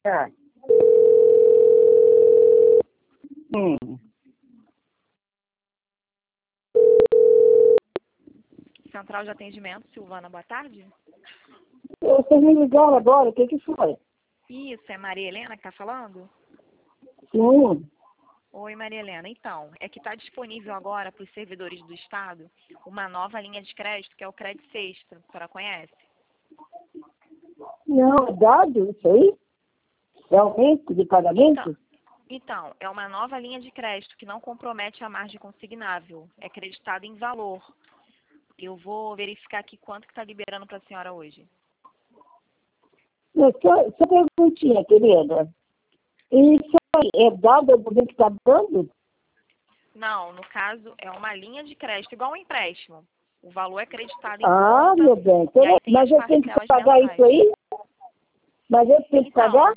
Tá. Hum. Central de atendimento, Silvana, boa tarde. Vocês me ligaram agora, o que foi? Isso, é Maria Helena que está falando? Sim. Oi, Maria Helena. Então, é que está disponível agora para os servidores do Estado uma nova linha de crédito, que é o Crédito Sexta. A senhora conhece? Não, é dado isso aí? É o risco de pagamento? Então, é uma nova linha de crédito que não compromete a margem consignável. É creditada em valor. Eu vou verificar aqui quanto que está liberando para a senhora hoje. Só perguntinha, querida. Isso aí é dado ao governo que está dando? Não, no caso, é uma linha de crédito, igual um empréstimo. O valor é creditado em Ah, conta, meu bem. e aí tem Mas as eu tenho que parcelas pagar mensais. isso aí? Mas eu tenho que Então, pagar?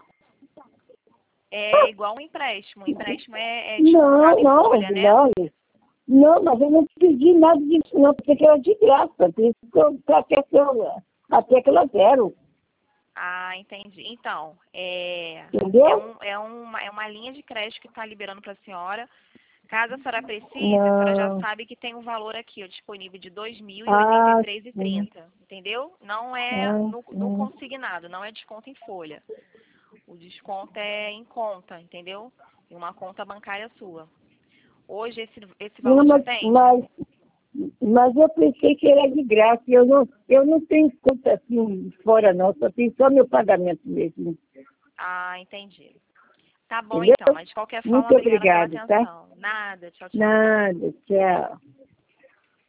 é igual um empréstimo. O empréstimo é Não, descontado em não, folha, né? não. Não, mas eu não pedi nada disso, não, porque era de graça. Por isso que eu até que ela zero. Ah, entendi. Então, Entendeu? é uma linha de crédito que está liberando para a senhora. Caso a senhora precise, a senhora já Não. sabe que tem um valor aqui, ó, disponível de R$ Ah, sim. 2.083,30, entendeu? Não é Ah, no sim. consignado, não é desconto em folha. O desconto é em conta, entendeu? Em uma conta bancária sua. Hoje esse Não, valor te atende? mas eu pensei que era de graça. Eu não tenho conta assim fora, não. Só tenho só meu pagamento mesmo. Ah, entendi. Tá bom Entendeu? então, mas de qualquer forma, Muito obrigada pela obrigada, tá? atenção. Nada, tchau, tchau. Nada, tchau.